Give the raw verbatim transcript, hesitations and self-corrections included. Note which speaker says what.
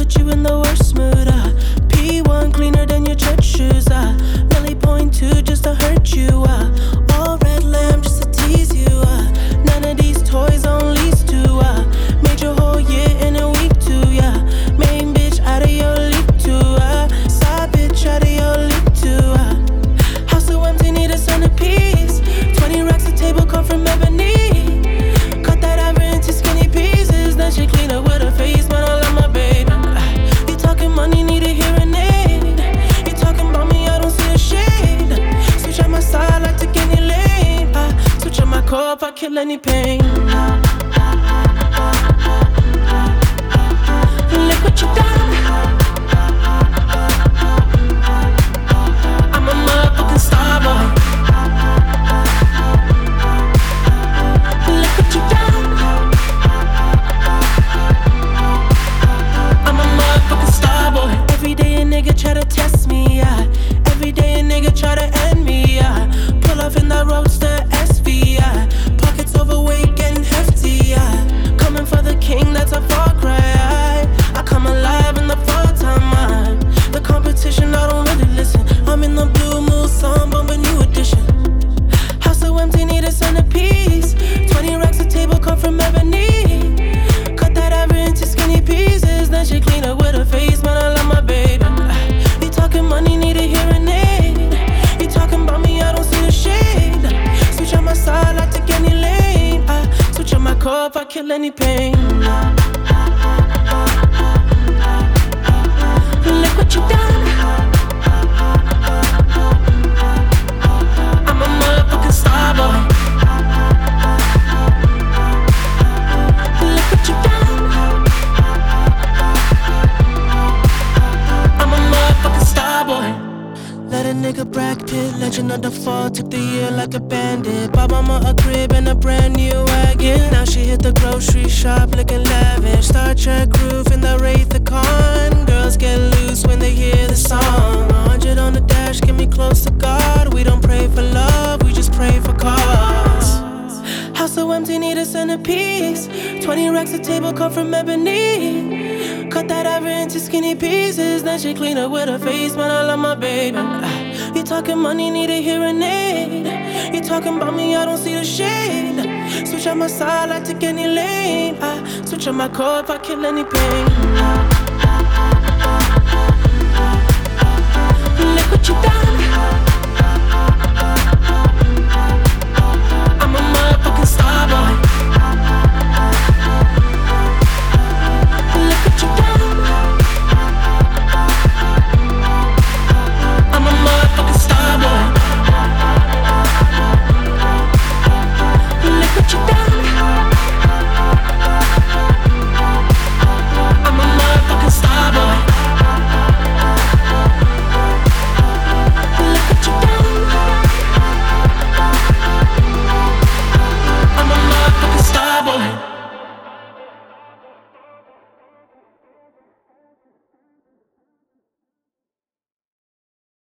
Speaker 1: put you in the worst mood. Uh. P one cleaner than your church shoes. Uh. Millie point two just to hurt you. Uh. All red lamb just to tease you. Uh. None of these toys on lease to. Uh. Made your whole year in a week too. Yeah. Main bitch out of your league too. Uh. Side bitch out of your league too. Uh. House so empty, need a centerpiece. Twenty racks a table come from ebony. Cut that ever into skinny pieces. Then she clean up with her face, man, I love my baby. Uh, you talking money, need a hearing aid. You talking about me, I don't see a shade. Switch on my side, like take any lane. Uh, switch on my core if I kill any pain. Look what you done. I'm a motherfucking star boy. Look what you done. I'm a motherfucking star boy. Every day a nigga try to test me, yeah. Every day a nigga try to end me, yeah. Pull off in that roadster S V, yeah. Pockets overweight, getting hefty, yeah. Coming for the king, that's a far cry. I come alive in the fall time, man. The competition, I don't really listen. I'm in the blue moon, song, bomb a new edition. House so empty, need a centerpiece. Twenty racks a table come from ebony. Cut that ever into skinny pieces. Then she clean up with her face, man, I love my baby. You talking money, need a hearing aid. You talking about me, I don't see a shade. Switch on my side, I take any lane. I switch on my core if I kill any pain. Look what you done. I'm a motherfucking star boy. Look what you done. I'm a motherfucking star boy. Let a nigga Brad Pitt, legend of the fall, took the year like a bandit. Bought mama a crib and a brand new wagon. Now she hit the grocery shop looking lavish. Star Trek roof in the Wraith the Con. Girls get loose when they hear the song. A hundred on the dash, get me close to God. We don't pray for love, we just pray for cause. House so empty, need a centerpiece. Twenty racks a table come from ebony. Cut that ever into skinny pieces. Then she clean up with her face, man, I love my baby. Uh, you talking money, need a hearing aid. You talking about me, I don't see the shade. Switch on my side, I take any lane. I switch on my core if I kill any pain. Look what you done. I'm a motherfucking star boy.